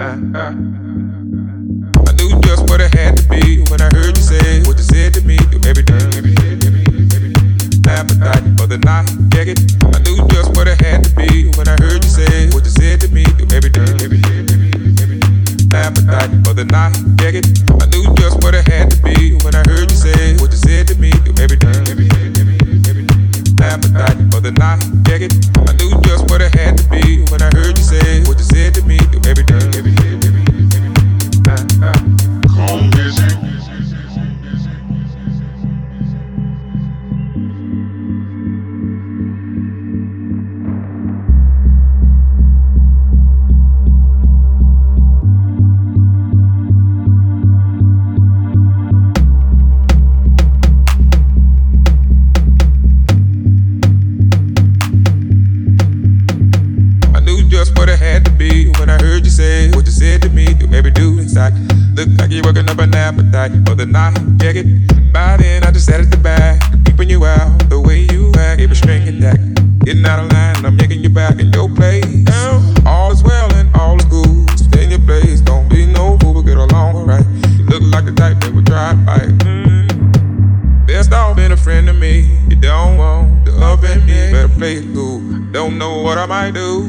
I knew just what it had to be when I heard you say what you said to me every day. Appetite for the night, check it. I knew just what it had to be when I heard you say what you said to me every day. Appetite for the night, check it. I knew just what it had to be when I heard you say what you said to me every day. Appetite for the night, check it. I knew just what it had to be when I heard you say what you said to me every day. Calm music. What it had to be when I heard you say what you said to me through every dude inside. Look like you're working up an appetite for the night, check it. By then I just sat at the back, keeping you out the way you act, gave a string attack. Getting out of line, I'm yanking you back in your place. All is well and all is good, stay in your place. Don't be no fool, but get along alright. You look like the type that would try to fight. Best off being a friend to me. You don't want to offend me, better play it cool. Don't know what I might do.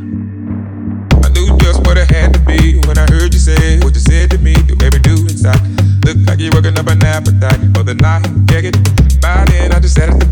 Just what it had to be when I heard you say what you said to me through every dude inside. Look like you're working up an appetite for the night, check it. By then I just sat at the